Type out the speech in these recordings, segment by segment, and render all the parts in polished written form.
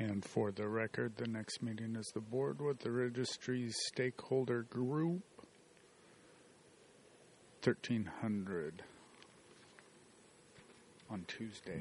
And for the record, the next meeting is the board with the registry's stakeholder group, 1300 on Tuesday.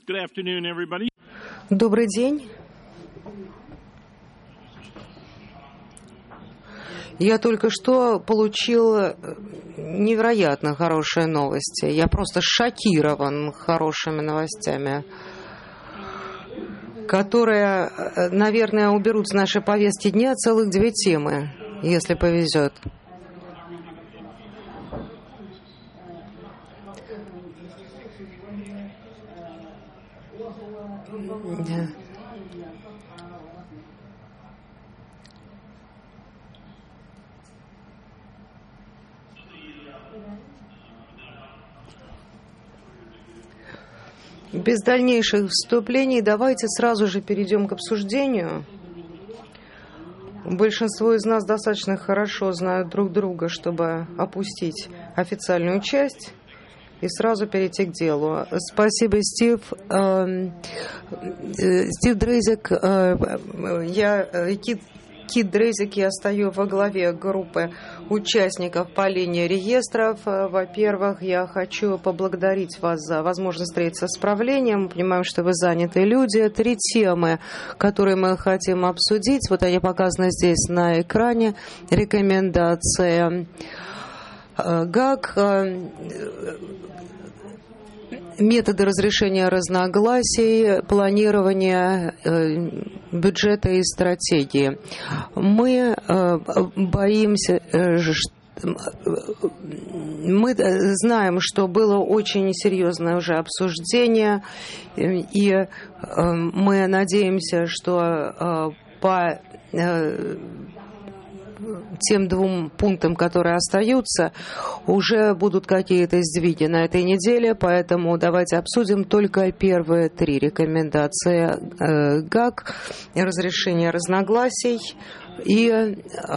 Good afternoon, everybody. Добрый день. Я только что получил невероятно хорошие новости. Я просто шокирован хорошими новостями, которые, наверное, уберут с нашей повестки дня целых 2 темы, если повезет. Да. Без дальнейших вступлений давайте сразу же перейдем к обсуждению. Большинство из нас достаточно хорошо знают друг друга, чтобы опустить официальную часть и сразу перейти к делу. Спасибо, Стив. Стив Дрейзик, Кит Дрейзик, я стою во главе группы участников по линии реестров. Во-первых, я хочу поблагодарить вас за возможность встретиться с правлением. Мы понимаем, что вы занятые люди. 3 темы, которые мы хотим обсудить. Вот они показаны здесь на экране. Рекомендация ГАК, методы разрешения разногласий, планирование бюджета и стратегии. Мы боимся, мы знаем, что было очень серьезное уже обсуждение, и мы надеемся, что по тем 2 пунктам, которые остаются, уже будут какие-то сдвиги на этой неделе, поэтому давайте обсудим только первые 3 рекомендации ГАК, разрешение разногласий и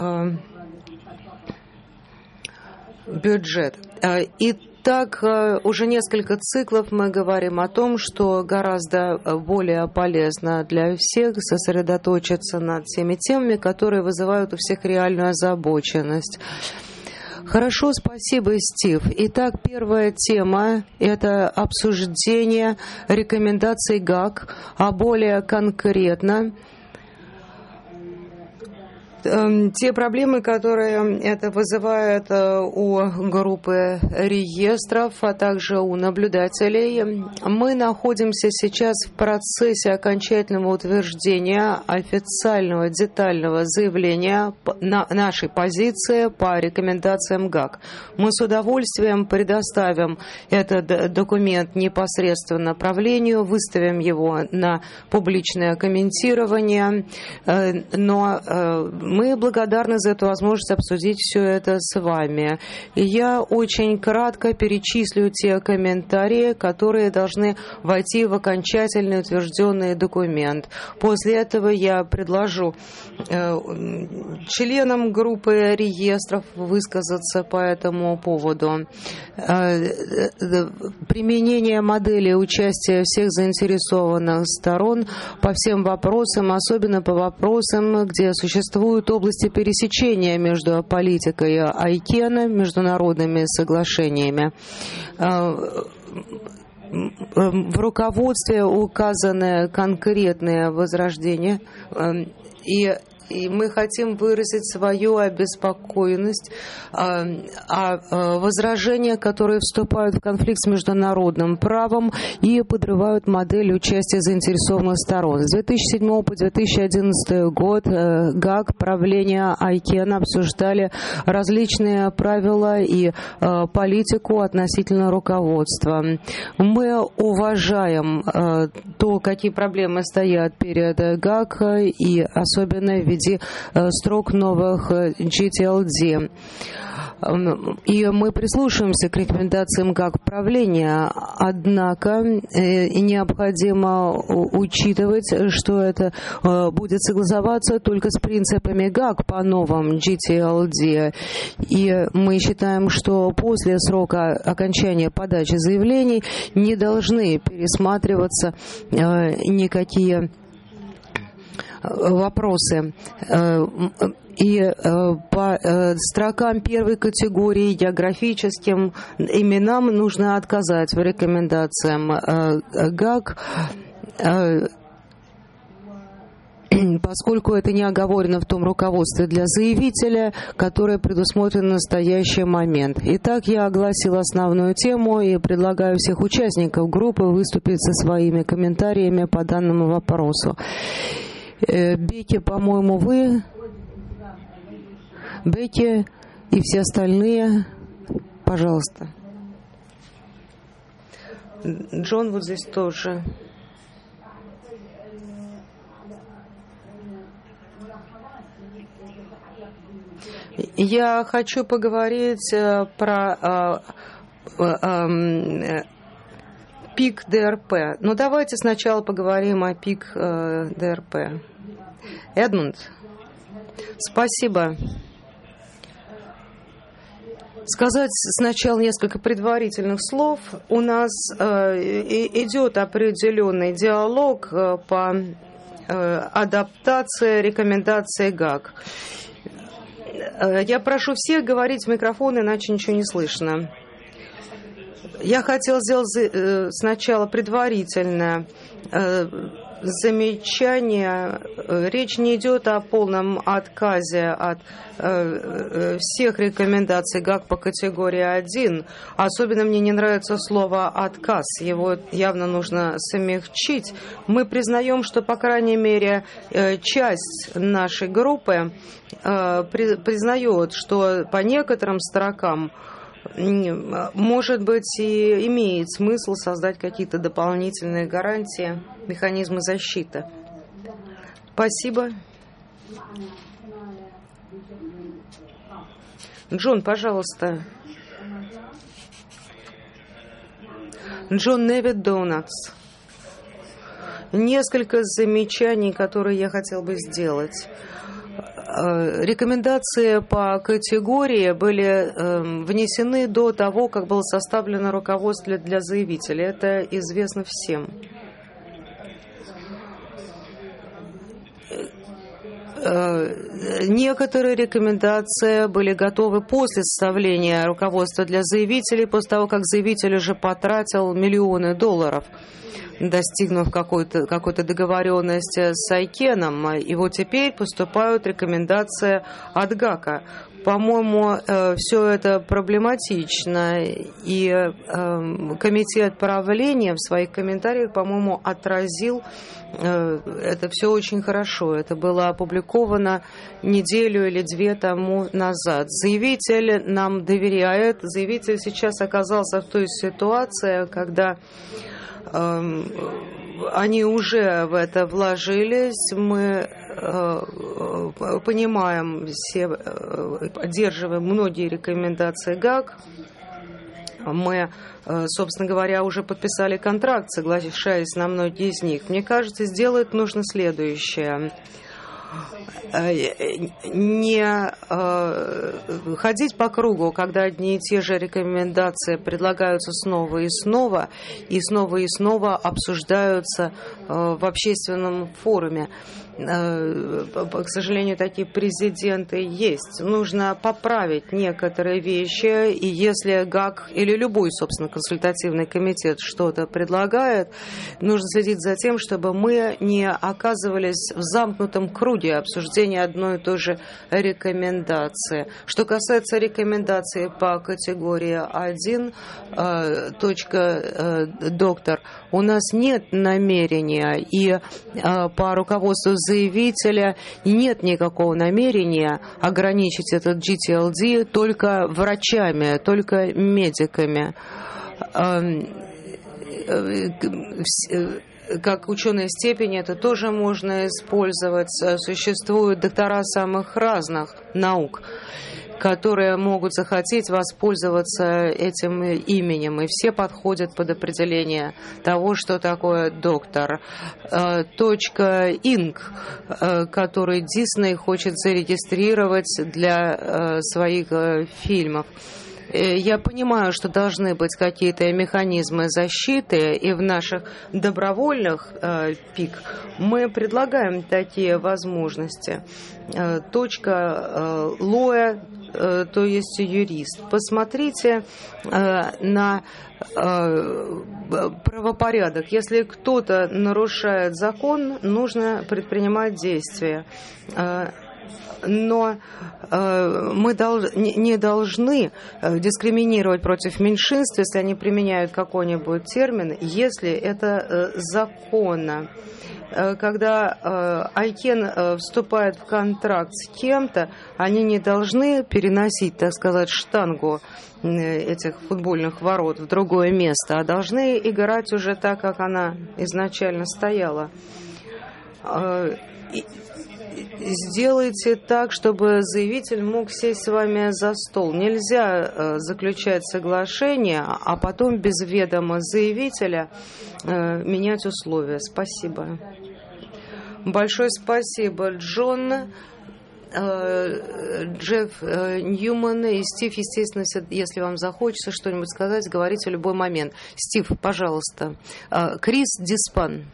бюджет. Итак, уже несколько циклов мы говорим о том, что гораздо более полезно для всех сосредоточиться над теми темами, которые вызывают у всех реальную озабоченность. Хорошо, спасибо, Стив. Итак, первая тема – это обсуждение рекомендаций ГАК, а более конкретно те проблемы, которые это вызывает у группы реестров, а также у наблюдателей. Мы находимся сейчас в процессе окончательного утверждения официального детального заявления на нашей позиции по рекомендациям ГАК. Мы с удовольствием предоставим этот документ непосредственно правлению, выставим его на публичное комментирование, но мы благодарны за эту возможность обсудить все это с вами. И я очень кратко перечислю те комментарии, которые должны войти в окончательный утвержденный документ. После этого я предложу членам группы реестров высказаться по этому поводу. Применение модели участия всех заинтересованных сторон по всем вопросам, особенно по вопросам, где существуют области пересечения между политикой ICANN, международными соглашениями. В руководстве указаны конкретные возражения, и мы хотим выразить свою обеспокоенность о возражениях, которые вступают в конфликт с международным правом и подрывают модель участия заинтересованных сторон. С 2007 по 2011 год ГАК, правление ICANN обсуждали различные правила и политику относительно руководства. Мы уважаем то, какие проблемы стоят перед ГАК, и особенно в виде строк новых GTLD. И мы прислушиваемся к рекомендациям ГАК правления, однако необходимо учитывать, что это будет согласоваться только с принципами ГАК по новым GTLD. И мы считаем, что после срока окончания подачи заявлений не должны пересматриваться никакие вопросы. И по строкам первой категории географическим именам нужно отказать в рекомендациям ГАК, поскольку это не оговорено в том руководстве для заявителя, которое предусмотрено в настоящий момент. Итак, я огласила основную тему и предлагаю всех участников группы выступить со своими комментариями по данному вопросу. Бекки, по-моему, вы, Бекки и все остальные, пожалуйста. Джон вот здесь тоже. Я хочу поговорить про пик ДРП. Но давайте сначала поговорим о пик ДРП. Эдмунд, спасибо. Сказать сначала несколько предварительных слов. У нас идет определенный диалог по адаптации рекомендаций ГАК. Я прошу всех говорить в микрофон, иначе ничего не слышно. Я хотела сделать сначала предварительное замечание. Речь не идет о полном отказе от всех рекомендаций ГАК по категории 1. Особенно мне не нравится слово «отказ». Его явно нужно смягчить. Мы признаем, что, по крайней мере, часть нашей группы признает, что по некоторым строкам может быть и имеет смысл создать какие-то дополнительные гарантии, механизмы защиты. Спасибо. Джон, пожалуйста. Джон Невит Донатс. Несколько замечаний, которые я хотел бы сделать. Рекомендации по категории были внесены до того, как было составлено руководство для заявителя. Это известно всем. Некоторые рекомендации были готовы после составления руководства для заявителей, после того, как заявитель уже потратил миллионы долларов, достигнув какой-то договоренности с Айкеном. И вот теперь поступают рекомендации от ГАКа. По-моему, все это проблематично, и комитет правления в своих комментариях, по-моему, отразил это все очень хорошо. Это было опубликовано неделю или две тому назад. Заявитель нам доверяет. Заявитель сейчас оказался в той ситуации, когда они уже в это вложились. Мы понимаем все, поддерживаем многие рекомендации ГАК. Мы, собственно говоря, уже подписали контракт, соглашаясь на многие из них. Мне кажется, сделать нужно следующее. Не ходить по кругу, когда одни и те же рекомендации предлагаются снова и снова обсуждаются в общественном форуме. К сожалению, такие президенты есть. Нужно поправить некоторые вещи, и если ГАК или любой, собственно, консультативный комитет что-то предлагает, нужно следить за тем, чтобы мы не оказывались в замкнутом круге обсуждения одной и той же рекомендации. Что касается рекомендаций по категории 1, доктор, у нас нет намерения, и по руководству заявителя нет никакого намерения ограничить этот GTLD только врачами, только медиками. Как ученая степень это тоже можно использовать. Существуют доктора самых разных наук, которые могут захотеть воспользоваться этим именем, и все подходят под определение того, что такое доктор. .inc, который Disney хочет зарегистрировать для своих фильмов. Я понимаю, что должны быть какие-то механизмы защиты, и в наших добровольных ПИК мы предлагаем такие возможности. Точка Лоя, то есть юрист. Посмотрите на правопорядок. Если кто-то нарушает закон, нужно предпринимать действия. Но мы не должны дискриминировать против меньшинств, если они применяют какой-нибудь термин, если это законно. Когда ICANN вступает в контракт с кем-то, они не должны переносить, так сказать, штангу этих футбольных ворот в другое место, а должны играть уже так, как она изначально стояла. Сделайте так, чтобы заявитель мог сесть с вами за стол. Нельзя заключать соглашение, а потом без ведома заявителя менять условия. Спасибо. Большое спасибо, Джон, Джефф Ньюман и Стив. Естественно, если вам захочется что-нибудь сказать, говорите в любой момент. Стив, пожалуйста. Крис Диспан.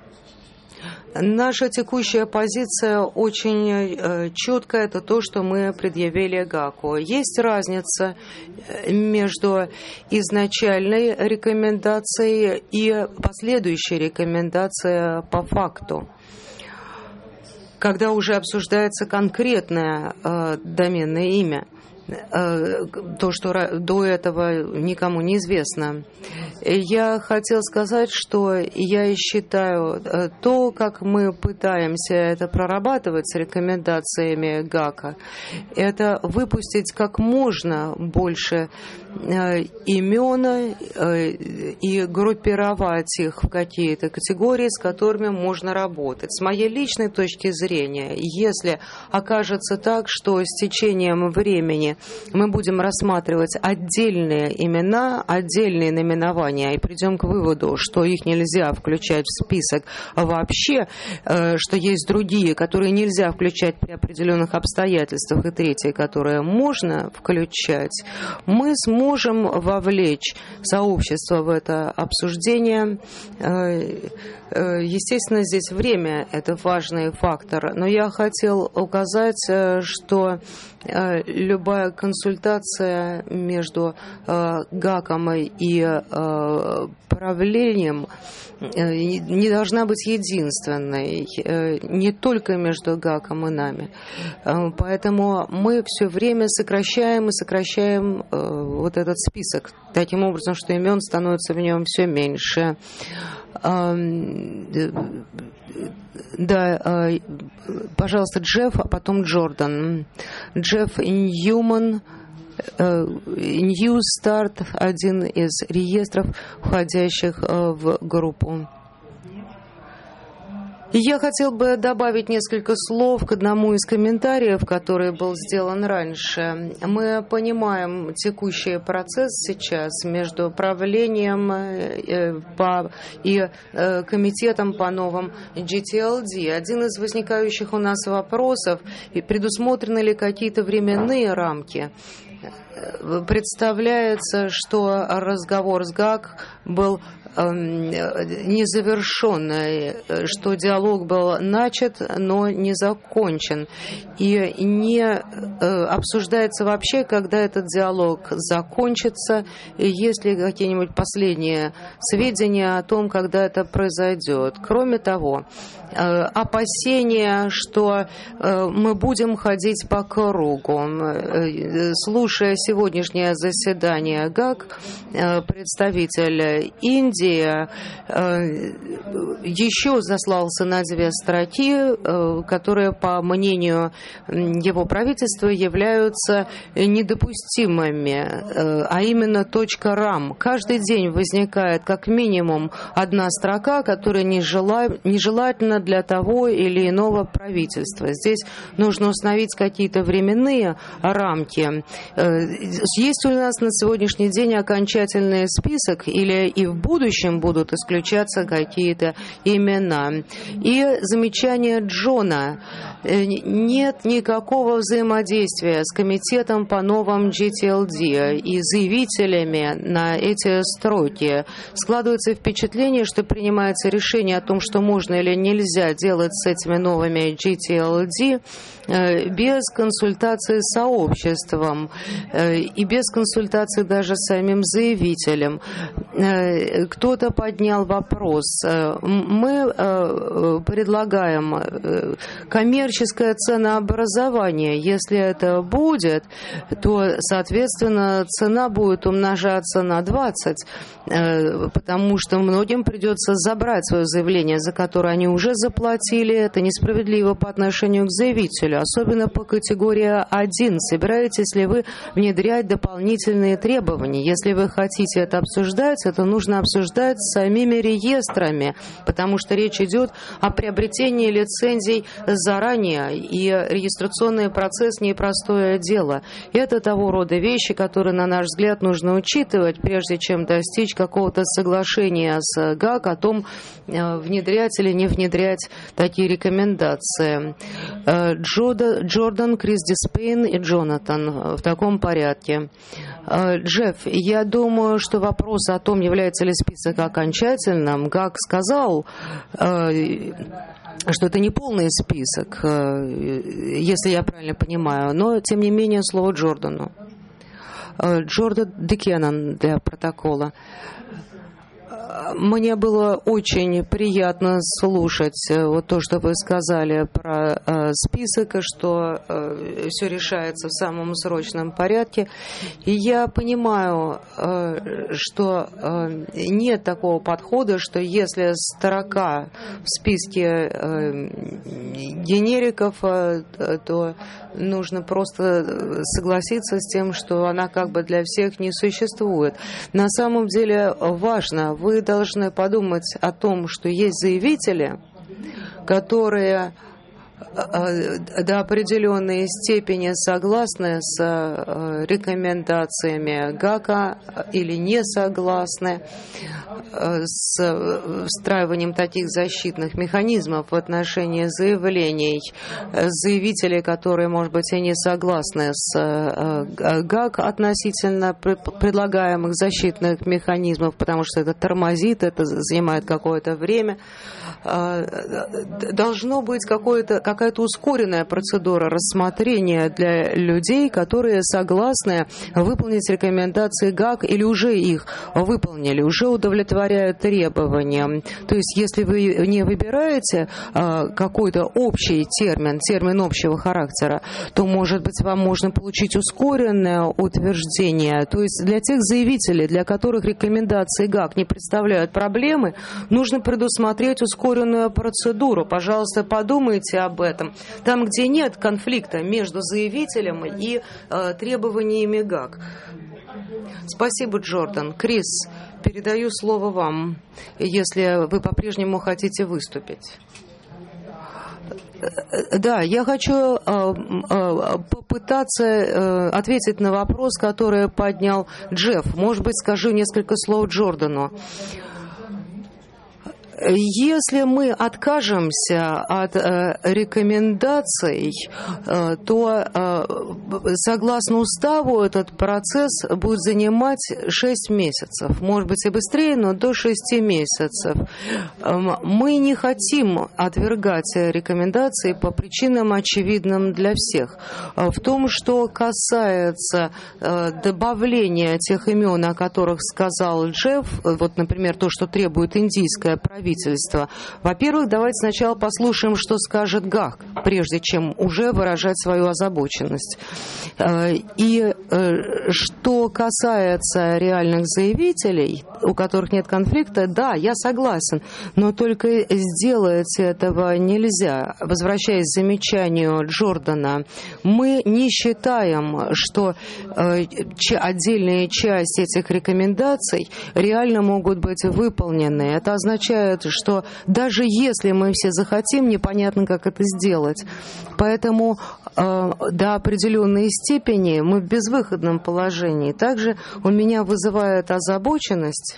Наша текущая позиция очень четкая, это то, что мы предъявили ГАКу. Есть разница между изначальной рекомендацией и последующей рекомендацией по факту, когда уже обсуждается конкретное доменное имя. То, что до этого никому не известно. Я хотел сказать, что я считаю то, как мы пытаемся это прорабатывать с рекомендациями ГАКа, это выпустить как можно больше имен и группировать их в какие-то категории, с которыми можно работать. С моей личной точки зрения, если окажется так, что с течением времени мы будем рассматривать отдельные имена, отдельные наименования и придем к выводу, что их нельзя включать в список вообще, что есть другие, которые нельзя включать при определенных обстоятельствах, и третьи, которые можно включать, мы сможем вовлечь сообщество в это обсуждение. Естественно, здесь время – это важный фактор, но я хотел указать, что любая консультация между ГАКом и правлением не должна быть единственной, не только между ГАКом и нами. Поэтому мы все время сокращаем и сокращаем вот этот список, таким образом, что имен становится в нем все меньше. Да, пожалуйста, Джефф, а потом Джордан. Джефф Ньюман, New Start, один из реестров, входящих в группу. Я хотел бы добавить несколько слов к одному из комментариев, который был сделан раньше. Мы понимаем текущий процесс сейчас между правлением и комитетом по новым GTLD. Один из возникающих у нас вопросов, предусмотрены ли какие-то временные рамки. Представляется, что разговор с ГАК был незавершенный, что диалог был начат, но не закончен. И не обсуждается вообще, когда этот диалог закончится, и есть ли какие-нибудь последние сведения о том, когда это произойдет. Кроме того, опасения, что мы будем ходить по кругу. Слушая сегодняшнее заседание ГАК, представитель Индии еще заслался на 2 строки, которые, по мнению его правительства, являются недопустимыми, а именно .ram. Каждый день возникает как минимум 1 строка, которая нежелательна для того или иного правительства. Здесь нужно установить какие-то временные рамки. Есть у нас на сегодняшний день окончательный список или и в будущем будут исключаться какие-то имена? И замечание Джона. Нет никакого взаимодействия с комитетом по новым GTLD и заявителями на эти строки. Складывается впечатление, что принимается решение о том, что можно или нельзя делать с этими новыми GTLD без консультации с сообществом и без консультации даже с самим заявителем. Кто-то поднял вопрос. Мы предлагаем коммерческое ценообразование. Если это будет, то, соответственно, цена будет умножаться на 20, потому что многим придется забрать свое заявление, за которое они уже заплатили. Это несправедливо по отношению к заявителю, особенно по категории 1. Собираетесь ли вы внедрять дополнительные требования? Если вы хотите это обсуждать, это нужно обсуждать с самими реестрами, потому что речь идет о приобретении лицензий заранее, и регистрационный процесс непростое дело. Это того рода вещи, которые, на наш взгляд, нужно учитывать, прежде чем достичь какого-то соглашения с ГАК о том, внедрять или не внедрять такие рекомендации. Джордан, Крис Диспейн и Джонатан в таком порядке. Джефф, я думаю, что вопрос о том, является ли список окончательным, ГАК сказал, что это не полный список, если я правильно понимаю, но, тем не менее, слово Джордану. Джордан Декенан для протокола. Мне было очень приятно слушать вот то, что вы сказали про список, и что все решается в самом срочном порядке. И я понимаю, что нет такого подхода, что если строка в списке генериков, то нужно просто согласиться с тем, что она как бы для всех не существует. На самом деле важно, вы должны подумать о том, что есть заявители, которые до определенной степени согласны с рекомендациями ГАКа или не согласны с встраиванием таких защитных механизмов в отношении заявлений. Заявители, которые, может быть, и не согласны с ГАК относительно предлагаемых защитных механизмов, потому что это тормозит, это занимает какое-то время. Должно быть какая-то ускоренная процедура рассмотрения для людей, которые согласны выполнить рекомендации ГАК или уже их выполнили, уже удовлетворяют требованиям. То есть, если вы не выбираете какой-то общий термин общего характера, то, может быть, вам можно получить ускоренное утверждение. То есть, для тех заявителей, для которых рекомендации ГАК не представляют проблемы, нужно предусмотреть ускоренную процедуру. Пожалуйста, подумайте об этом. Там, где нет конфликта между заявителем и требованиями ГАК. Спасибо, Джордан. Крис, передаю слово вам, если вы по-прежнему хотите выступить. Да, я хочу попытаться ответить на вопрос, который поднял Джефф. Может быть, скажу несколько слов Джордану. Если мы откажемся от рекомендаций, то, согласно уставу, этот процесс будет занимать 6 месяцев. Может быть и быстрее, но до 6 месяцев. Мы не хотим отвергать рекомендации по причинам, очевидным для всех. В том, что касается добавления тех имен, о которых сказал Джефф, вот, например, то, что требует индийское правительство. Во-первых, давайте сначала послушаем, что скажет ГАК, прежде чем уже выражать свою озабоченность. И что касается реальных заявителей, у которых нет конфликта, да, я согласен, но только сделать этого нельзя. Возвращаясь к замечанию Джордана, мы не считаем, что отдельные части этих рекомендаций реально могут быть выполнены. Это означает, что даже если мы все захотим, непонятно, как это сделать. Поэтому до определенной степени мы в безвыходном положении. Также у меня вызывает озабоченность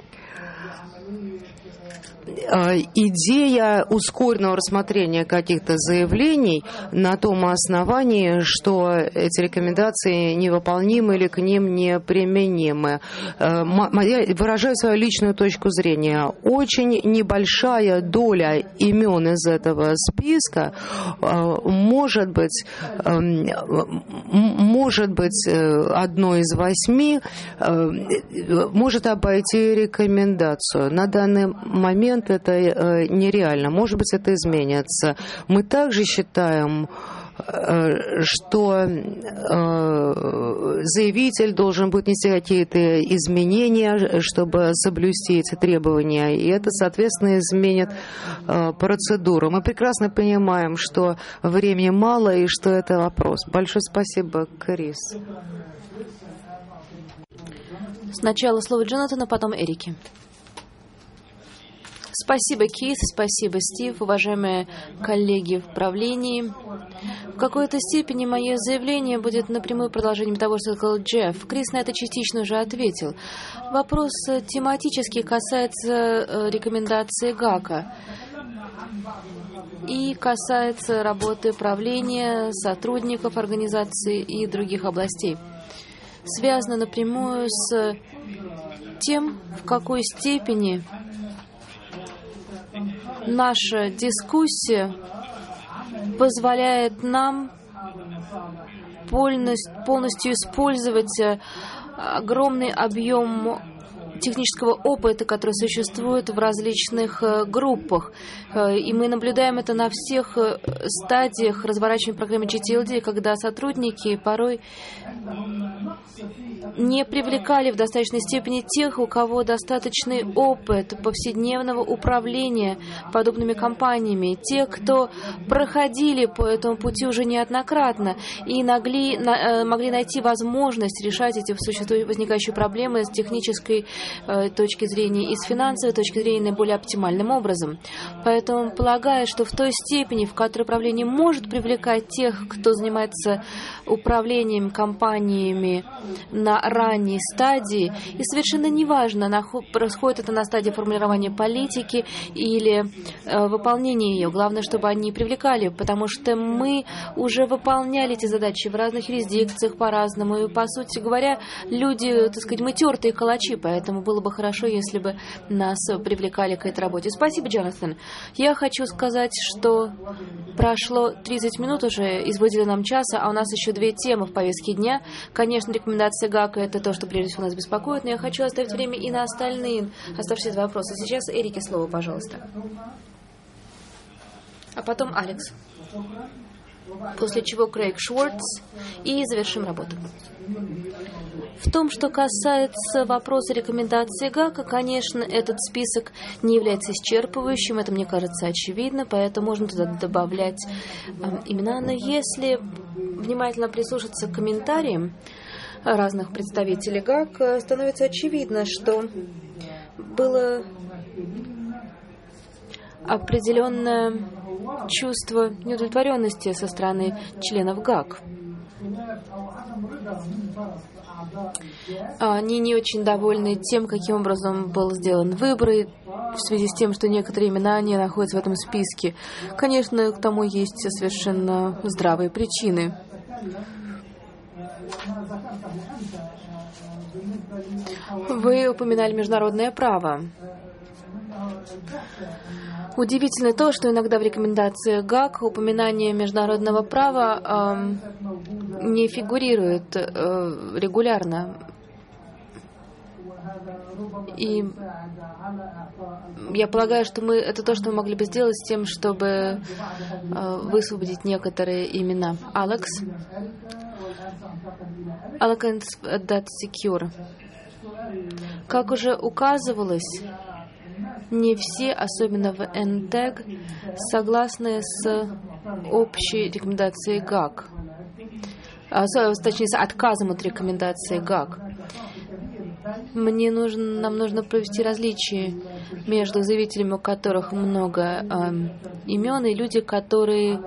идея ускоренного рассмотрения каких-то заявлений на том основании, что эти рекомендации невыполнимы или к ним неприменимы. Я выражаю свою личную точку зрения. Очень небольшая доля имен из этого списка может быть одной из 8 может обойти рекомендацию. На данный момент это нереально. Может быть, это изменится. Мы также считаем, что заявитель должен будет нести какие-то изменения, чтобы соблюсти эти требования, и это, соответственно, изменит процедуру. Мы прекрасно понимаем, что времени мало и что это вопрос. Большое спасибо, Крис. Сначала слово Джонатана, потом Эрике. Спасибо, Кит, спасибо, Стив, уважаемые коллеги в правлении. В какой-то степени мое заявление будет напрямую продолжением того, что сказал Джефф. Крис на это частично уже ответил. Вопрос тематически касается рекомендации ГАКа и касается работы правления, сотрудников организации и других областей. Связано напрямую с тем, в какой степени наша дискуссия позволяет нам полностью использовать огромный объем технического опыта, который существует в различных группах. И мы наблюдаем это на всех стадиях разворачивания программы GTLD, когда сотрудники порой не привлекали в достаточной степени тех, у кого достаточный опыт повседневного управления подобными компаниями, те, кто проходили по этому пути уже неоднократно и могли найти возможность решать эти возникающие проблемы с технической точки зрения и с финансовой точки зрения наиболее оптимальным образом. Поэтому полагаю, что в той степени, в которой управление может привлекать тех, кто занимается управлением компаниями на ранней стадии, и совершенно неважно, происходит это на стадии формирования политики или выполнения ее. Главное, чтобы они привлекали, потому что мы уже выполняли эти задачи в разных юрисдикциях по-разному. И, по сути говоря, люди, так сказать, мы тертые калачи, поэтому было бы хорошо, если бы нас привлекали к этой работе. Спасибо, Джонатан. Я хочу сказать, что прошло 30 минут уже из выделенного часа, а у нас еще 2 темы в повестке дня. Конечно, рекомендация ГАКа — это то, что прежде всего нас беспокоит, но я хочу оставить время и на остальные оставшиеся вопросы. Сейчас Эрике слово, пожалуйста. А потом Алекс. После чего Крейг Шварц, и завершим работу. В том, что касается вопроса рекомендации ГАКа, конечно, этот список не является исчерпывающим, это, мне кажется, очевидно, поэтому можно туда добавлять имена. Но если внимательно прислушаться к комментариям разных представителей ГАК, становится очевидно, что было определенное чувство неудовлетворенности со стороны членов ГАК. Они не очень довольны тем, каким образом был сделан выбор, и в связи с тем, что некоторые имена не находятся в этом списке. Конечно, к тому есть совершенно здравые причины. Вы упоминали международное право. Удивительно то, что иногда в рекомендации ГАК упоминание международного права не фигурирует регулярно. И я полагаю, что это то, что мы могли бы сделать с тем, чтобы высвободить некоторые имена. Алекс? Elegance That Secure. Как уже указывалось, не все, особенно в НТЭГ, согласны с общей рекомендацией ГАК, точнее, с отказом от рекомендации ГАК. Нам нужно провести различие между заявителями, у которых много имен, и люди, которые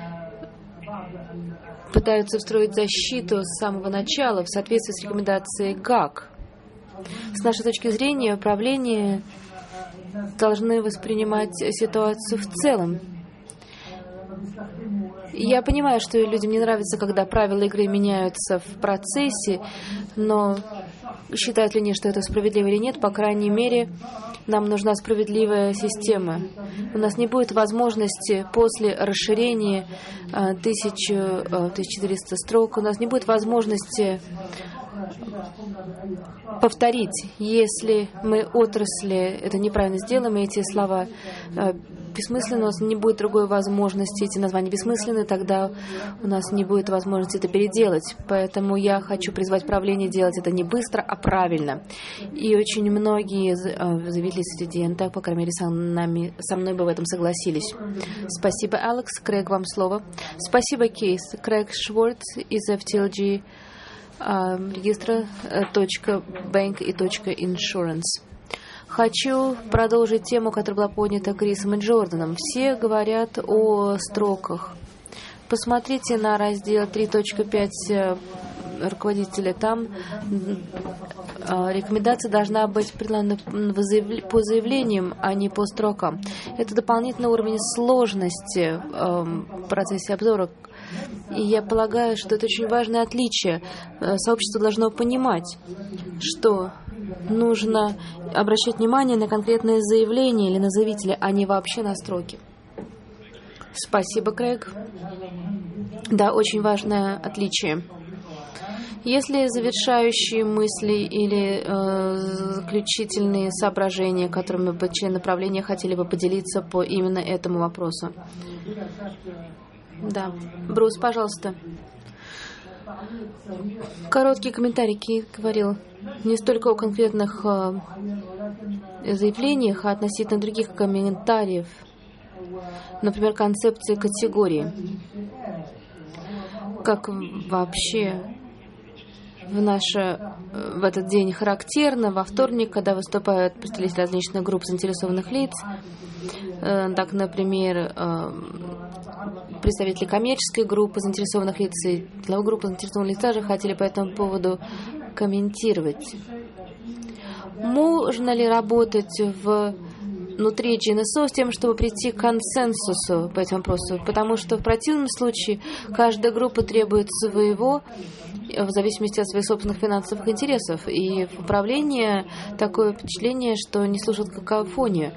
пытаются встроить защиту с самого начала в соответствии с рекомендацией ГАК. С нашей точки зрения, управление должны воспринимать ситуацию в целом. Я понимаю, что людям не нравится, когда правила игры меняются в процессе, но считают ли они, что это справедливо или нет, по крайней мере, нам нужна справедливая система. У нас не будет возможности после расширения 1400 строк, у нас не будет возможности повторить, если мы отрасли это неправильно сделаем, и эти слова бессмысленны, у нас не будет другой возможности, эти названия бессмысленны, тогда у нас не будет возможности это переделать. Поэтому я хочу призвать правление делать это не быстро, а правильно. И очень многие заявители среди НТЭГ, по крайней мере, со мной бы в этом согласились. Спасибо, Алекс. Крэг, вам слово. Спасибо, Кейс. Крэг Шварц из FTLG регистра .bank и .insurance. Хочу продолжить тему, которая была поднята Крисом и Джорданом. Все говорят о строках. Посмотрите на раздел 3.5 руководителя. Там рекомендация должна быть предана по заявлениям, а не по строкам. Это дополнительный уровень сложности в процессе обзора. И я полагаю, что это очень важное отличие. Сообщество должно понимать, что нужно обращать внимание на конкретные заявления или на заявителя, а не вообще на строки. Спасибо, Крэг. Да, очень важное отличие. Если завершающие мысли или заключительные соображения, которыми бы члены правления хотели бы поделиться по именно этому вопросу? Да. Брус, пожалуйста. Короткий комментарий. Кейт говорил не столько о конкретных заявлениях, а относительно других комментариев. Например, концепции категории. Как вообще в этот день характерно, во вторник, когда выступают представители различных групп заинтересованных лиц, так, например, представители коммерческой группы заинтересованных лиц и деловой группы заинтересованных лиц тоже хотели по этому поводу комментировать. Можно ли работать внутри GNSO с тем, чтобы прийти к консенсусу по этому вопросу? Потому что в противном случае каждая группа требует своего в зависимости от своих собственных финансовых интересов. И в управлении такое впечатление, что не слушают какофонию.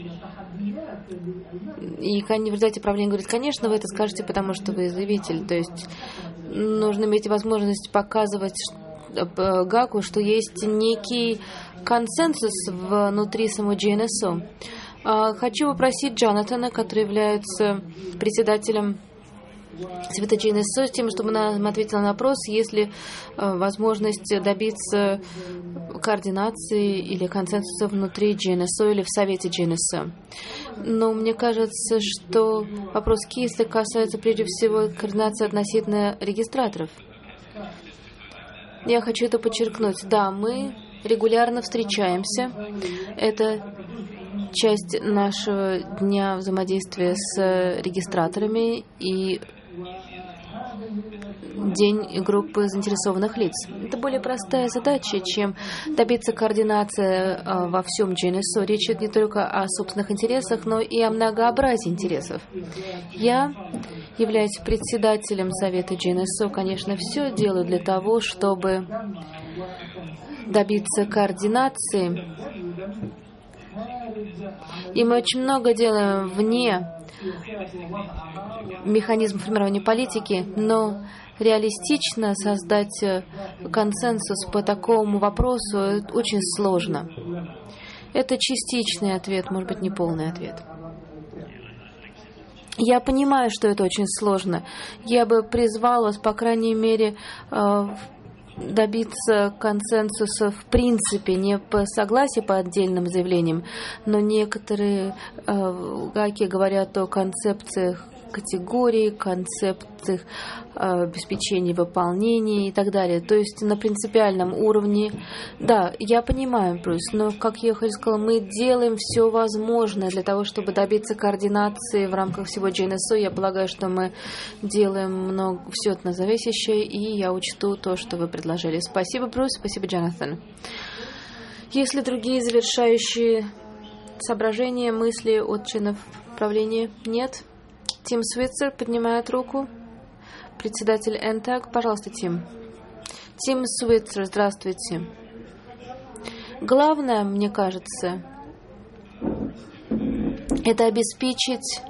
И в результате правление говорит, конечно, вы это скажете, потому что вы заявитель. То есть нужно иметь возможность показывать ГАКу, что есть некий консенсус внутри самой GNSO. Хочу попросить Джонатана, который является председателем Совета GNSO, с тем, чтобы он ответил на вопрос, есть ли возможность добиться координации или консенсуса внутри GNSO или в Совете GNSO. Но мне кажется, что вопрос Кейса касается прежде всего координации относительно регистраторов. Я хочу это подчеркнуть. Да, мы регулярно встречаемся. Это часть нашего дня взаимодействия с регистраторами и день группы заинтересованных лиц. Это более простая задача, чем добиться координации во всем GNSO. Речь идет не только о собственных интересах, но и о многообразии интересов. Я являюсь председателем Совета GNSO, конечно, все делаю для того, чтобы добиться координации. И мы очень много делаем вне механизма формирования политики, но реалистично создать консенсус по такому вопросу очень сложно. Это частичный ответ, может быть, не полный ответ. Я понимаю, что это очень сложно. Я бы призвала вас, по крайней мере, добиться консенсуса в принципе, не по согласию по отдельным заявлениям, но некоторые гаки говорят о концепциях категорий, концепциях обеспечения выполнения и так далее. То есть на принципиальном уровне, да, я понимаю, Брюс, но, как я уже сказала, мы делаем все возможное для того, чтобы добиться координации в рамках всего GNSO. Я полагаю, что мы делаем много, все от нас зависящее, и я учту то, что вы предложили. Спасибо, Брюс, спасибо, Джонатан. Есть ли другие завершающие соображения, мысли от членов правления? Нет? Тим Свитцер поднимает руку. Председатель НТАГ. Пожалуйста, Тим. Тим Свитцер, здравствуйте. Главное, мне кажется, это обеспечить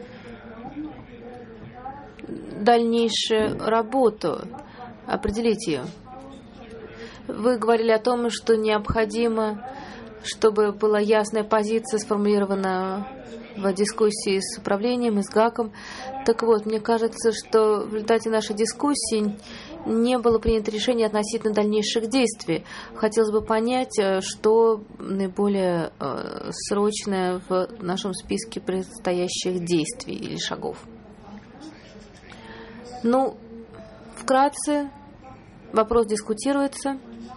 дальнейшую работу, определить ее. Вы говорили о том, что необходимо, чтобы была ясная позиция сформулирована в дискуссии с управлением и с ГАКом. Так вот, мне кажется, что в результате нашей дискуссии не было принято решение относительно дальнейших действий. Хотелось бы понять, что наиболее срочное в нашем списке предстоящих действий или шагов. Ну, вкратце, вопрос дискутируется.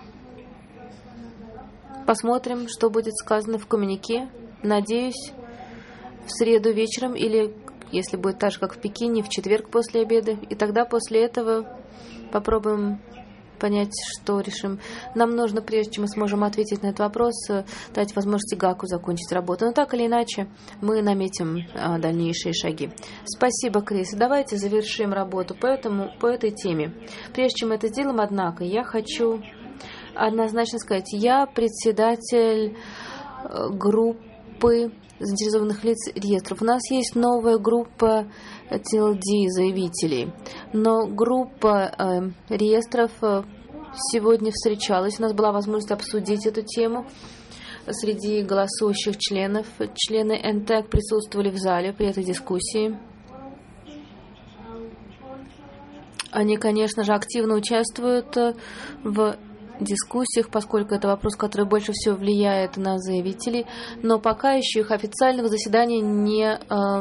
Посмотрим, что будет сказано в коммюнике. Надеюсь, в среду вечером или, если будет так же, как в Пекине, в четверг после обеда. И тогда после этого попробуем понять, что решим. Нам нужно, прежде чем мы сможем ответить на этот вопрос, дать возможность ГАКу закончить работу. Но так или иначе, мы наметим дальнейшие шаги. Спасибо, Крис. Давайте завершим работу по этой теме. Прежде чем мы это сделаем, однако, я хочу однозначно сказать, я председатель группы заинтересованных лиц реестров. У нас есть новая группа TLD-заявителей, но группа реестров сегодня встречалась. У нас была возможность обсудить эту тему среди голосующих членов. Члены НТАГ присутствовали в зале при этой дискуссии. Они, конечно же, активно участвуют в дискуссиях, поскольку это вопрос, который больше всего влияет на заявителей, но пока еще их официального заседания не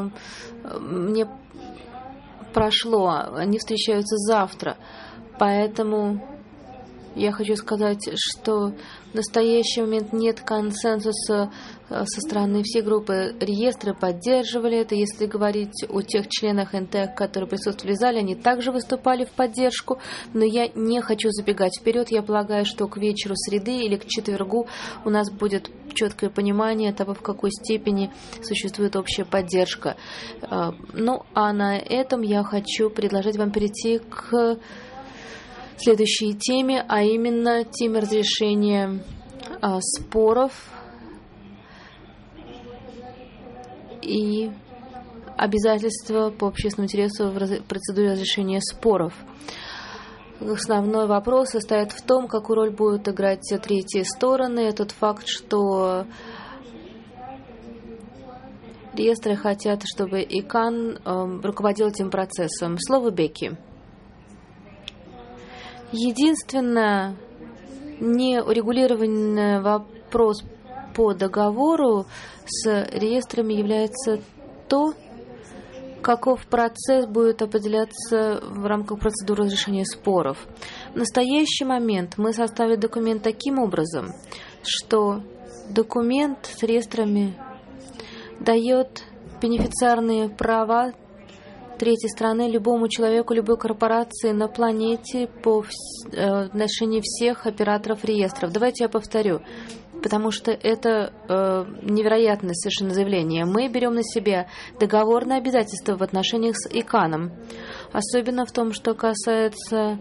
прошло, они встречаются завтра, поэтому я хочу сказать, что в настоящий момент нет консенсуса со стороны всей группы. Реестры поддерживали это. Если говорить о тех членах НТАГ, которые присутствовали в зале, они также выступали в поддержку. Но я не хочу забегать вперед. Я полагаю, что к вечеру среды или к четвергу у нас будет четкое понимание того, в какой степени существует общая поддержка. Ну, а на этом я хочу предложить вам перейти к следующей теме, а именно теме разрешения споров и обязательства по общественному интересу в процедуре разрешения споров. Основной вопрос состоит в том, какую роль будут играть третьи стороны. Тот факт, что реестры хотят, чтобы ИКАН руководил этим процессом. Слово Бекки. Единственное неурегулированный вопрос по договору с реестрами является то, каков процесс будет определяться в рамках процедуры разрешения споров. В настоящий момент мы составили документ таким образом, что документ с реестрами дает бенефициарные права третьей страны любому человеку, любой корпорации на планете по отношению всех операторов реестров. Давайте я повторю, потому что это невероятное совершенно заявление. Мы берем на себя договорные обязательства в отношениях с ИКАНом, особенно в том, что касается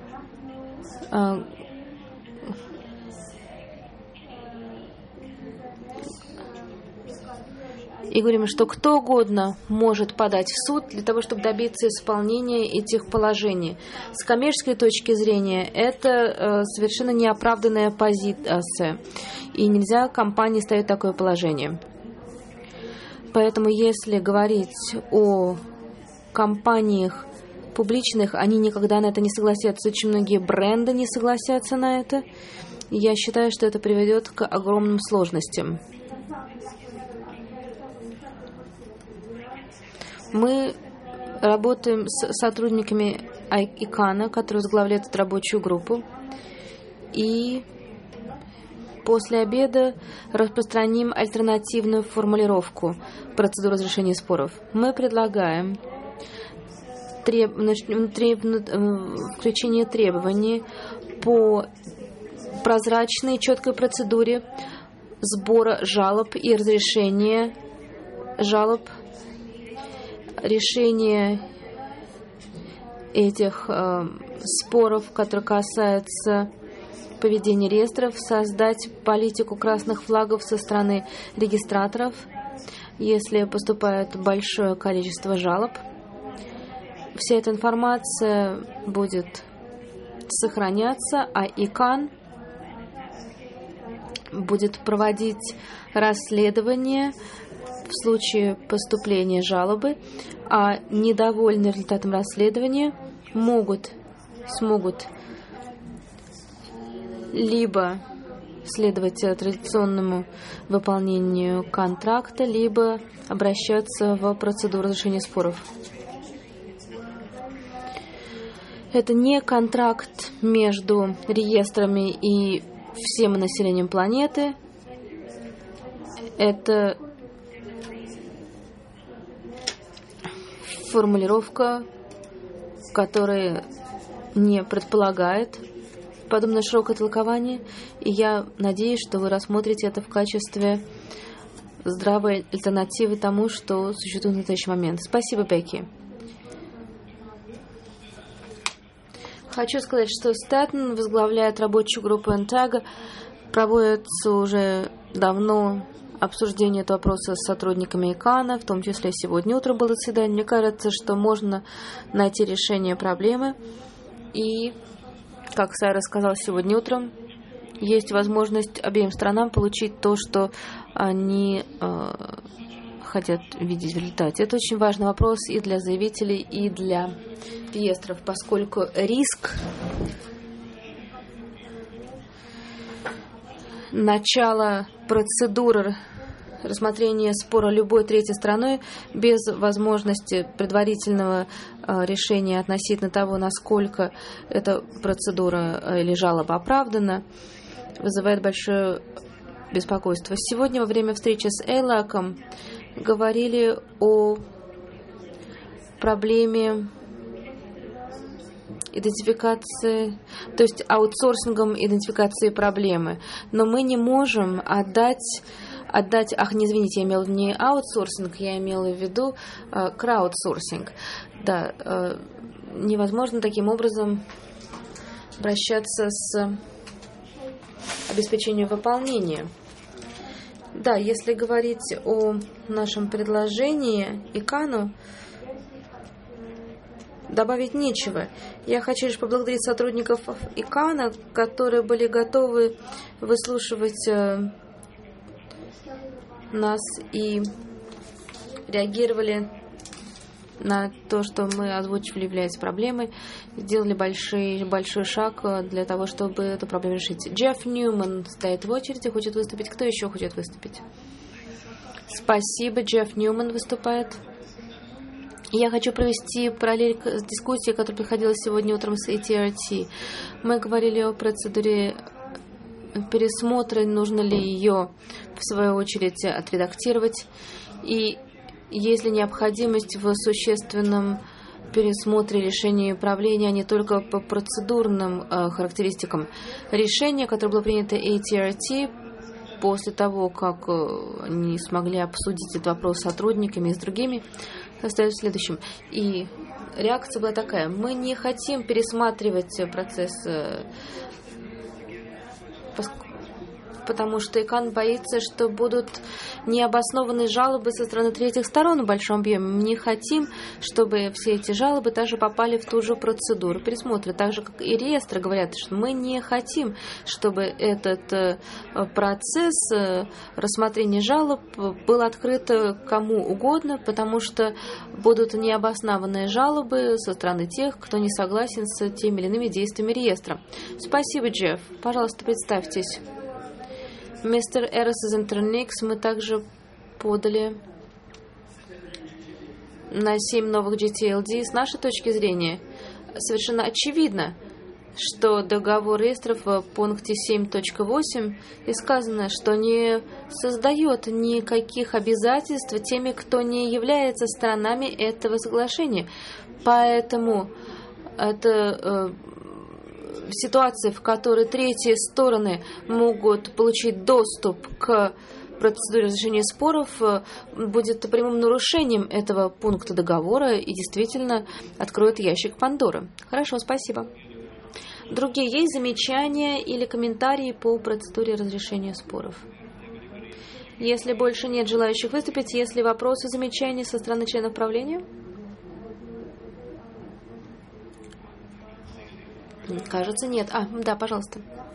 и говорим, что кто угодно может подать в суд для того, чтобы добиться исполнения этих положений. С коммерческой точки зрения это совершенно неоправданная позиция, и нельзя компании ставить такое положение. Поэтому если говорить о компаниях, публичных, они никогда на это не согласятся. Очень многие бренды не согласятся на это. Я считаю, что это приведет к огромным сложностям. Мы работаем с сотрудниками ICANN, которые возглавляют эту рабочую группу. И после обеда распространим альтернативную формулировку процедуры разрешения споров. Мы предлагаем включение требований по прозрачной и четкой процедуре сбора жалоб и разрешения жалоб, решение этих споров, которые касаются поведения реестров, создать политику красных флагов со стороны регистраторов, если поступает большое количество жалоб. Вся эта информация будет сохраняться, а ICANN будет проводить расследование в случае поступления жалобы, а недовольные результатом расследования смогут либо следовать традиционному выполнению контракта, либо обращаться в процедуру разрешения споров. Это не контракт между реестрами и всем населением планеты. Это формулировка, которая не предполагает подобное широкое толкование. И я надеюсь, что вы рассмотрите это в качестве здравой альтернативы тому, что существует в настоящий момент. Спасибо, Бекки. Хочу сказать, что Стэтон возглавляет рабочую группу НТАГ. Проводится уже давно обсуждение этого вопроса с сотрудниками ICANN, в том числе сегодня утром было заседание. Мне кажется, что можно найти решение проблемы. И, как Сайра сказал сегодня утром, есть возможность обеим сторонам получить то, что они хотят видеть в результате. Это очень важный вопрос и для заявителей, и для реестров, поскольку риск начала процедуры рассмотрения спора любой третьей стороной без возможности предварительного решения относительно того, насколько эта процедура или жалоба оправдана, вызывает большое беспокойство. Сегодня во время встречи с Эйлаком говорили о проблеме идентификации, то есть аутсорсингом идентификации проблемы. Но мы не можем отдать, извините, я имела в виду не аутсорсинг, я имела в виду краудсорсинг. Да, невозможно таким образом обращаться с обеспечением выполнения. Да, если говорить о нашем предложении ICANN, добавить нечего. Я хочу лишь поблагодарить сотрудников ICANN, которые были готовы выслушивать нас и реагировали на то, что мы озвучивали, является проблемой, сделали большой шаг для того, чтобы эту проблему решить. Джефф Ньюман стоит в очереди, хочет выступить. Кто еще хочет выступить? Спасибо, Джефф Ньюман выступает. Я хочу провести параллель к дискуссии, которая проходила сегодня утром с AT&T. Мы говорили о процедуре пересмотра, нужно ли ее, в свою очередь, отредактировать, и есть ли необходимость в существенном пересмотре решения управления, а не только по процедурным характеристикам. Решение, которое было принято AT&T после того, как они смогли обсудить этот вопрос с сотрудниками и с другими, состоит в следующем. И реакция была такая: мы не хотим пересматривать процесс, потому что ИКАН боится, что будут необоснованные жалобы со стороны третьих сторон в большом объеме. Мы не хотим, чтобы все эти жалобы также попали в ту же процедуру пересмотра. Так же, как и реестры говорят, что мы не хотим, чтобы этот процесс рассмотрения жалоб был открыт кому угодно, потому что будут необоснованные жалобы со стороны тех, кто не согласен с теми или иными действиями реестра. Спасибо, Джефф. Пожалуйста, представьтесь. Мистер Эрос из Интерникс. Мы также подали на 7 новых GTLD. С нашей точки зрения, совершенно очевидно, что договор реестров в пункте 7.8 и сказано, что не создает никаких обязательств теми, кто не является сторонами этого соглашения. Поэтому это ситуация, в которой третьи стороны могут получить доступ к процедуре разрешения споров, будет прямым нарушением этого пункта договора и действительно откроет ящик Пандоры. Хорошо, спасибо. Другие есть замечания или комментарии по процедуре разрешения споров? Если больше нет желающих выступить, есть ли вопросы, замечания со стороны членов правления? Кажется, нет. Да, пожалуйста.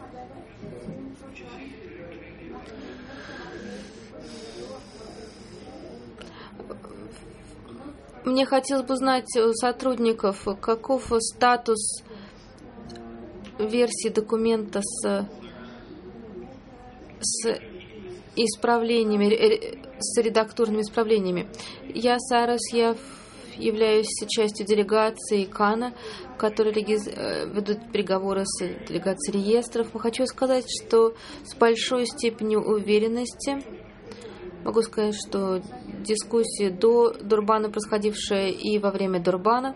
Мне хотелось бы узнать у сотрудников, каков статус версии документа с исправлениями, с редактурными исправлениями. Я, Сарас, являюсь частью делегации ИКАНа, которые ведут переговоры с делегацией реестров. Но хочу сказать, что с большой степенью уверенности могу сказать, что дискуссии до Дурбана, происходившие и во время Дурбана,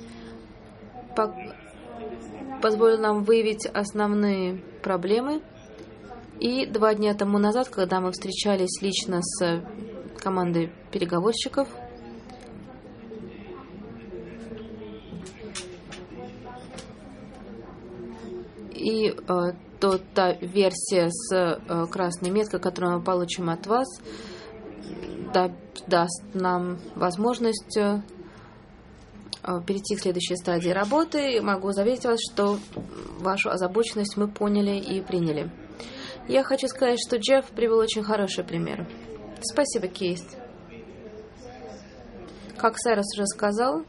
позволили нам выявить основные проблемы. И 2 дня тому назад, когда мы встречались лично с командой переговорщиков, и та версия с красной меткой, которую мы получим от вас, даст нам возможность перейти к следующей стадии работы. И могу заверить вас, что вашу озабоченность мы поняли и приняли. Я хочу сказать, что Джефф привел очень хороший пример. Спасибо, Кейс. Как Сарас уже сказал,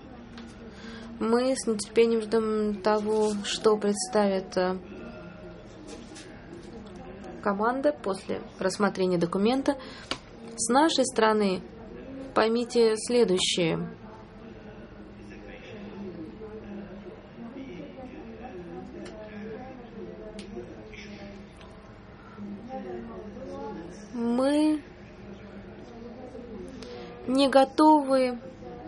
мы с нетерпением ждем того, что представит команда после рассмотрения документа. С нашей стороны, поймите следующее. Мы не готовы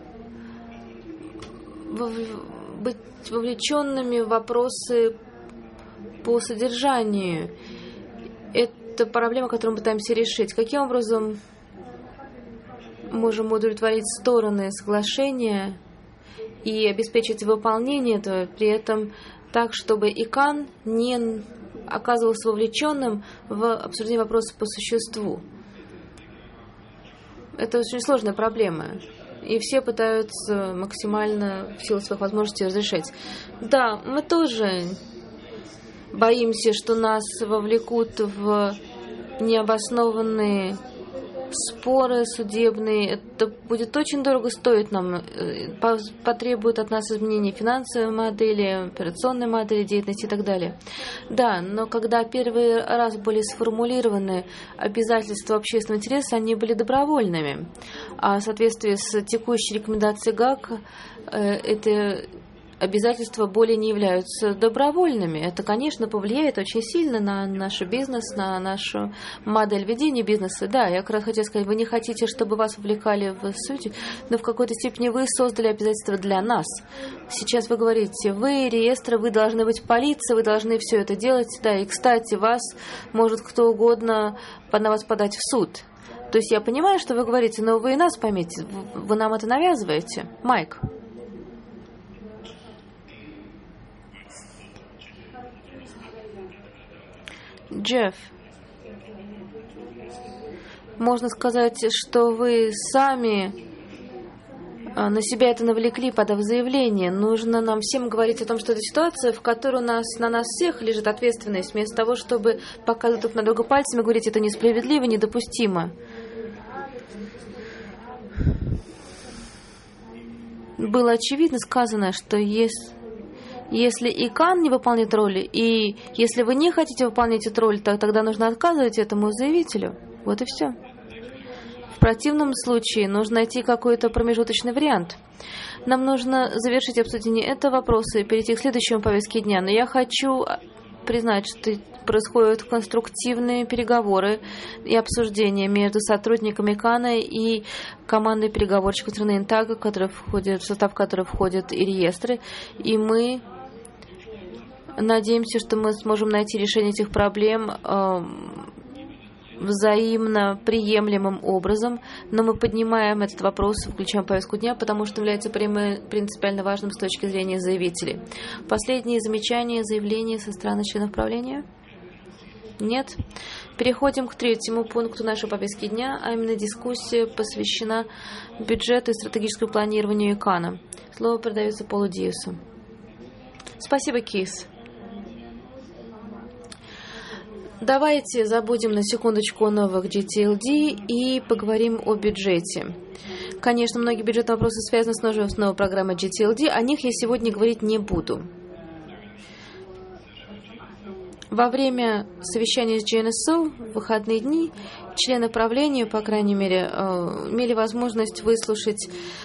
быть вовлеченными в вопросы по содержанию. Это проблема, которую мы пытаемся решить. Каким образом можем удовлетворить стороны соглашения и обеспечить выполнение этого, при этом так, чтобы ИКАН не оказывался вовлеченным в обсуждение вопросов по существу. Это очень сложная проблема. И все пытаются максимально в силу своих возможностей разрешать. Да, мы тоже боимся, что нас вовлекут в необоснованные споры судебные. Это будет очень дорого стоить нам. Потребует от нас изменения финансовой модели, операционной модели деятельности и так далее. Да, но когда первый раз были сформулированы обязательства общественного интереса, они были добровольными. А в соответствии с текущей рекомендацией ГАК, это обязательства более не являются добровольными. Это, конечно, повлияет очень сильно на наш бизнес, на нашу модель ведения бизнеса. Да, я как раз хотела сказать, вы не хотите, чтобы вас вовлекали в суть, но в какой-то степени вы создали обязательства для нас. Сейчас вы говорите, вы реестры, вы должны быть полицией, вы должны все это делать. Да, и, кстати, вас может кто угодно на вас подать в суд. То есть я понимаю, что вы говорите, но вы и нас поймите, вы нам это навязываете. Майк. Джефф, Можно сказать, что вы сами на себя это навлекли, подав заявление. Нужно нам всем говорить о том, что это ситуация, в которой на нас всех лежит ответственность, вместо того, чтобы показывать друг на друга пальцами и говорить, это несправедливо, недопустимо. Было очевидно сказано, что если ИКАН не выполняет роли, и если вы не хотите выполнять эту роль, то тогда нужно отказывать этому заявителю. Вот и все. В противном случае нужно найти какой-то промежуточный вариант. Нам нужно завершить обсуждение этого вопроса и перейти к следующему повестке дня. Но я хочу признать, что происходят конструктивные переговоры и обсуждения между сотрудниками ИКАНа и командой переговорщиков страны Интага, в состав которой входят и реестры. И мы надеемся, что мы сможем найти решение этих проблем взаимно приемлемым образом, но мы поднимаем этот вопрос, включаем повестку дня, потому что является принципиально важным с точки зрения заявителей. Последние замечания, заявления со стороны членов правления? Нет. Переходим к третьему пункту нашей повестки дня, а именно дискуссия посвящена бюджету и стратегическому планированию ИКАНа. Слово передается Полу Диасу. Спасибо, Кис. Давайте забудем на секундочку о новых GTLD и поговорим о бюджете. Конечно, многие бюджетные вопросы связаны с новой программой GTLD, о них я сегодня говорить не буду. Во время совещания с GNSO в выходные дни члены правления, по крайней мере, имели возможность выслушать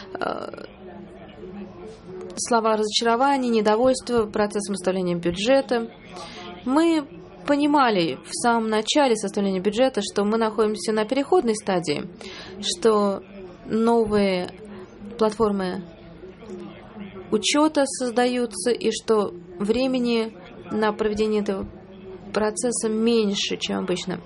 слова разочарования, недовольства процессом составления бюджета. Мы понимали в самом начале составления бюджета, что мы находимся на переходной стадии, что новые платформы учета создаются и что времени на проведение этого процесса меньше, чем обычно.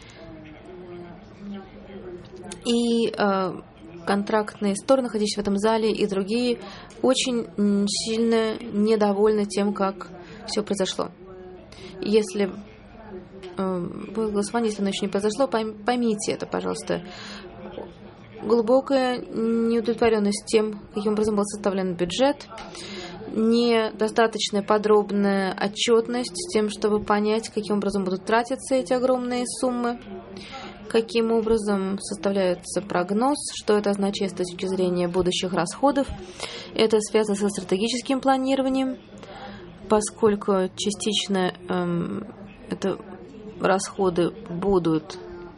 И контрактные стороны, находящиеся в этом зале, и другие очень сильно недовольны тем, как все произошло. Если было голосование, если оно еще не произошло, поймите это, пожалуйста. Глубокая неудовлетворенность тем, каким образом был составлен бюджет, недостаточно подробная отчетность с тем, чтобы понять, каким образом будут тратиться эти огромные суммы, каким образом составляется прогноз, что это означает с точки зрения будущих расходов. Это связано со стратегическим планированием, поскольку частично это расходы будут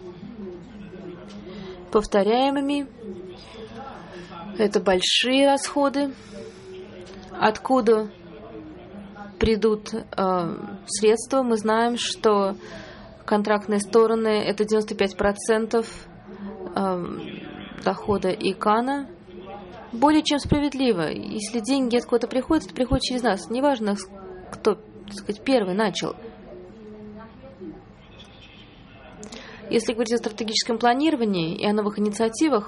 повторяемыми. Это большие расходы. Откуда придут средства? Мы знаем, что контрактные стороны – это 95% дохода ИКАНа. Более чем справедливо. Если деньги откуда-то приходят, это приходит через нас. Неважно, кто, так сказать, первый начал. Если говорить о стратегическом планировании и о новых инициативах,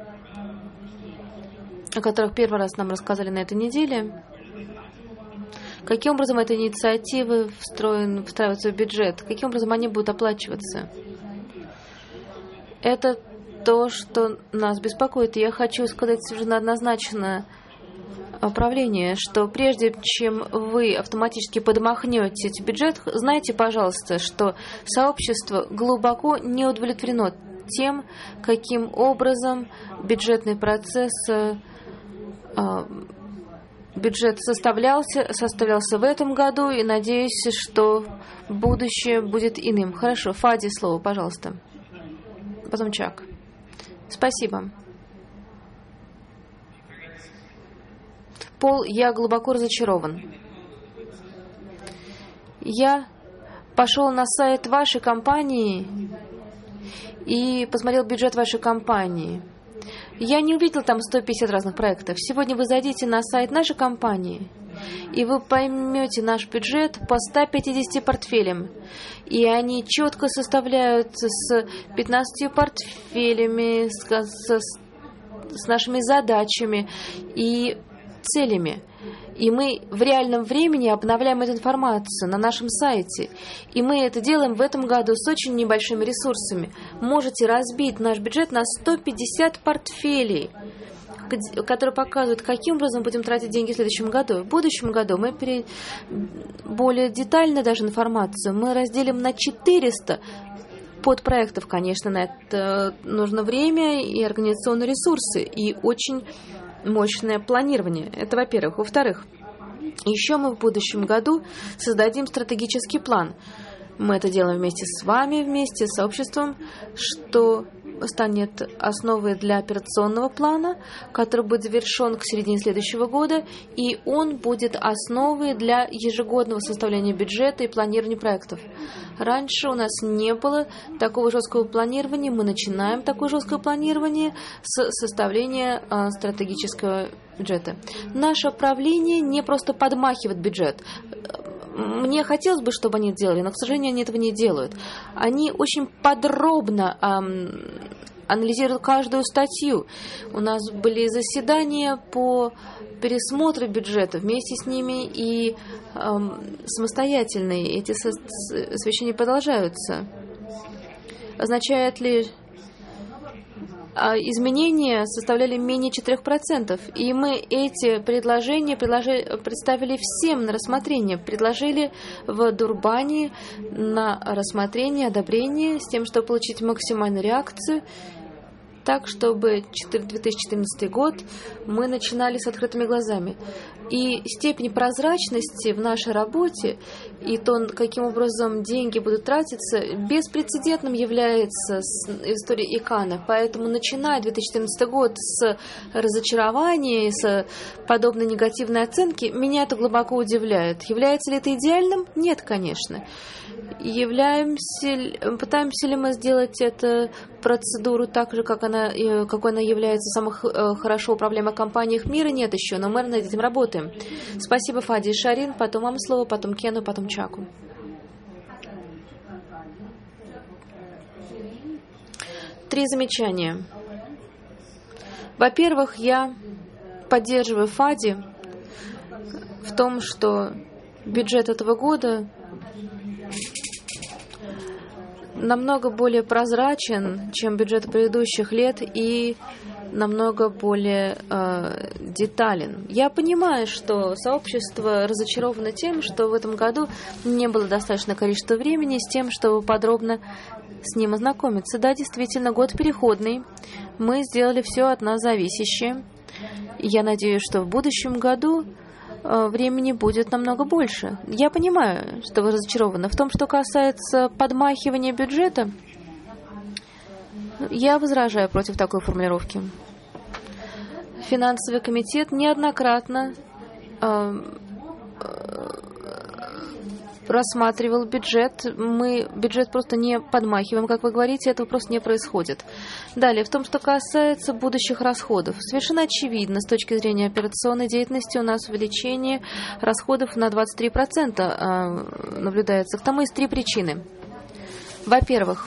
о которых первый раз нам рассказали на этой неделе, каким образом эти инициативы встраиваются в бюджет, каким образом они будут оплачиваться, это то, что нас беспокоит. И я хочу сказать совершенно однозначно правление, что прежде чем вы автоматически подмахнете бюджет, знайте, пожалуйста, что сообщество глубоко не удовлетворено тем, каким образом бюджетный процесс, бюджет составлялся в этом году, и надеюсь, что будущее будет иным. Хорошо, Фади, слово, пожалуйста. Потом Чак. Спасибо. Пол, я глубоко разочарован. Я пошел на сайт вашей компании и посмотрел бюджет вашей компании. Я не увидел там 150 разных проектов. Сегодня вы зайдите на сайт нашей компании, и вы поймете наш бюджет по 150 портфелям. И они четко составляются с 15 портфелями, с нашими задачами и целями. И мы в реальном времени обновляем эту информацию на нашем сайте. И мы это делаем в этом году с очень небольшими ресурсами. Можете разбить наш бюджет на 150 портфелей, которые показывают, каким образом будем тратить деньги в следующем году. В будущем году мы более детально даже информацию мы разделим на 400 подпроектов. Конечно, на это нужно время и организационные ресурсы, и очень мощное планирование. Это во-первых. Во-вторых, еще мы в будущем году создадим стратегический план. Мы это делаем вместе с вами, вместе с сообществом, что станет основой для операционного плана, который будет завершен к середине следующего года, и он будет основой для ежегодного составления бюджета и планирования проектов. Раньше у нас не было такого жесткого планирования, мы начинаем такое жесткое планирование с составления стратегического бюджета. Наше правление не просто подмахивает бюджет. Мне хотелось бы, чтобы они это делали, но, к сожалению, они этого не делают. Они очень подробно анализируют каждую статью. У нас были заседания по пересмотру бюджета вместе с ними и самостоятельные. Эти совещания продолжаются. Означает ли... изменения составляли менее 4%. И мы эти предложения представили всем на рассмотрение. Предложили в Дурбане на рассмотрение, одобрение, с тем, чтобы получить максимальную реакцию. Так, чтобы 2014 год мы начинали с открытыми глазами. И степень прозрачности в нашей работе и то, каким образом деньги будут тратиться, беспрецедентным является в истории ИКАНа. Поэтому, начиная 2014 год с разочарования, с подобной негативной оценки, меня это глубоко удивляет. Является ли это идеальным? Нет, конечно. Пытаемся ли мы сделать эту процедуру так же, какой она является в самых хорошо управляемых компаниях мира? Нет еще, но мы над этим работаем. Спасибо, Фади и Шарин. Потом вам слово, потом Кену, потом Чаку. 3 замечания. Во-первых, я поддерживаю Фади в том, что бюджет этого года намного более прозрачен, чем бюджет предыдущих лет, и намного более детален. Я понимаю, что сообщество разочаровано тем, что в этом году не было достаточно количества времени с тем, чтобы подробно с ним ознакомиться. Да, действительно, год переходный. Мы сделали все от нас зависящее. Я надеюсь, что в будущем году времени будет намного больше. Я понимаю, что вы разочарованы. В том, что касается подмахивания бюджета, я возражаю против такой формулировки. Финансовый комитет неоднократно рассматривал бюджет. Мы бюджет просто не подмахиваем, как вы говорите, этого просто не происходит. Далее, в том, что касается будущих расходов. Совершенно очевидно, с точки зрения операционной деятельности, у нас увеличение расходов на 23% наблюдается. К тому есть 3 причины. Во-первых,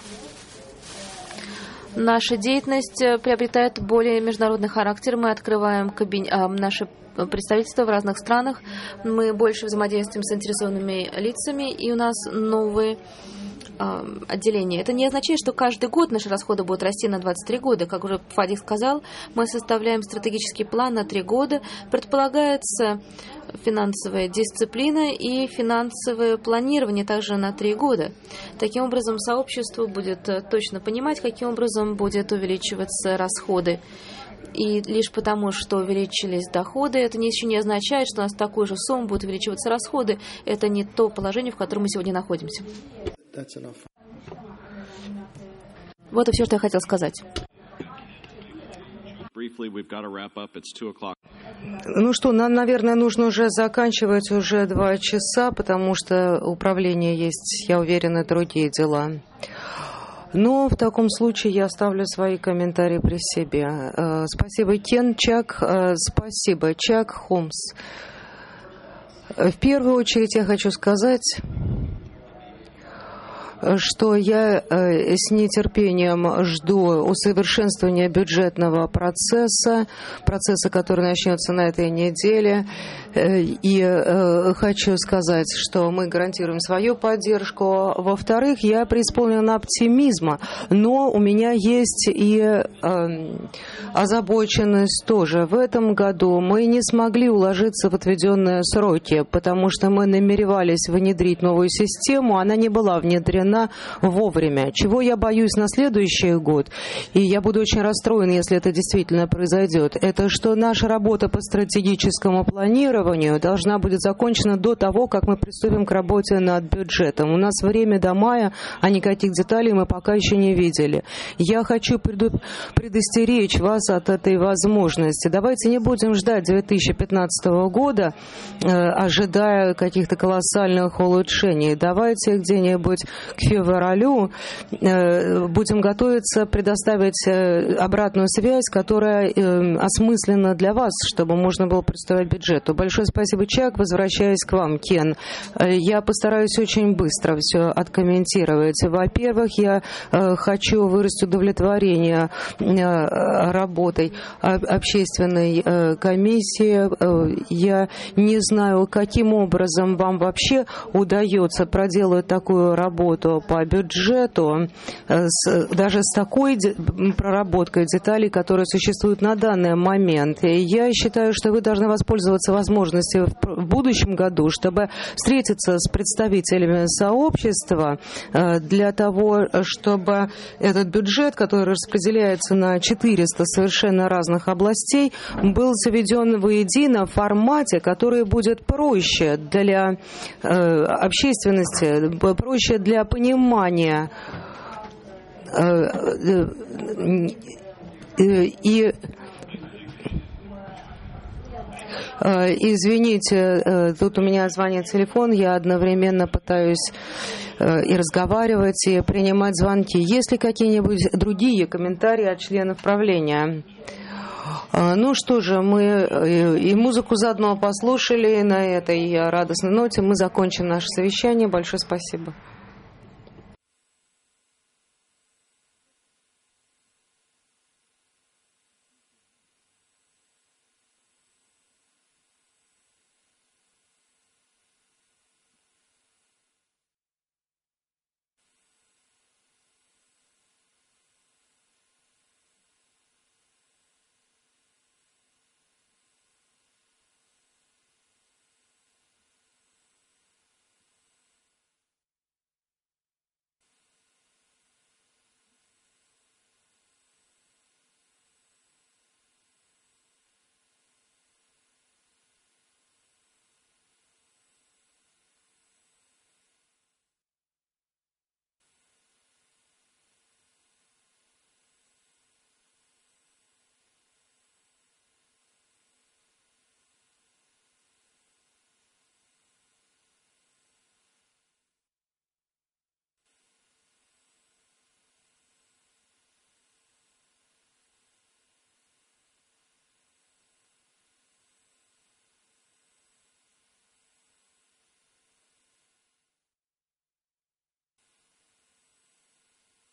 наша деятельность приобретает более международный характер. Мы открываем наши представительства в разных странах. Мы больше взаимодействуем с заинтересованными лицами, и у нас новые отделения. Это не означает, что каждый год наши расходы будут расти на 23 года. Как уже Фадик сказал, мы составляем стратегический план на 3 года. Предполагается финансовая дисциплина и финансовое планирование также на 3 года. Таким образом, сообщество будет точно понимать, каким образом будут увеличиваться расходы. И лишь потому, что увеличились доходы, это еще не означает, что у нас такой же суммой будут увеличиваться расходы. Это не то положение, в котором мы сегодня находимся. Вот и все, что я хотел сказать. Ну что, нам, наверное, нужно уже заканчивать уже 2 часа, потому что у управления есть, я уверена, другие дела. Но в таком случае я оставлю свои комментарии при себе. Спасибо, Кен, Чак, спасибо, Чак, Холмс. В первую очередь я хочу сказать, что я с нетерпением жду усовершенствования бюджетного процесса, который начнется на этой неделе. И хочу сказать, что мы гарантируем свою поддержку. Во-вторых, я преисполнена оптимизма, но у меня есть и озабоченность тоже. В этом году мы не смогли уложиться в отведенные сроки, потому что мы намеревались внедрить новую систему, она не была внедрена вовремя. Чего я боюсь на следующий год, и я буду очень расстроен, если это действительно произойдет, это что наша работа по стратегическому планированию должна будет закончена до того, как мы приступим к работе над бюджетом. У нас время до мая, а никаких деталей мы пока еще не видели. Я хочу предостеречь вас от этой возможности. Давайте не будем ждать 2015 года, ожидая каких-то колоссальных улучшений. Давайте где-нибудь к февралю будем готовиться предоставить обратную связь, которая осмысленно для вас, чтобы можно было представить бюджету. Большое спасибо, Чак. Возвращаясь к вам, Кен. Я постараюсь очень быстро все откомментировать. Во-первых, я хочу выразить удовлетворение работой общественной комиссии. Я не знаю, каким образом вам вообще удается проделать такую работу по бюджету, даже с такой проработкой деталей, которые существуют на данный момент. И я считаю, что вы должны воспользоваться возможностью в будущем году, чтобы встретиться с представителями сообщества для того, чтобы этот бюджет, который распределяется на 400 совершенно разных областей, был заведен воедино в формате, который будет проще для общественности, проще для понимания. И извините, тут у меня звонит телефон, я одновременно пытаюсь и разговаривать, и принимать звонки. Есть ли какие-нибудь другие комментарии от членов правления? Ну что же, мы и музыку заодно послушали, на этой радостной ноте мы закончим наше совещание. Большое спасибо.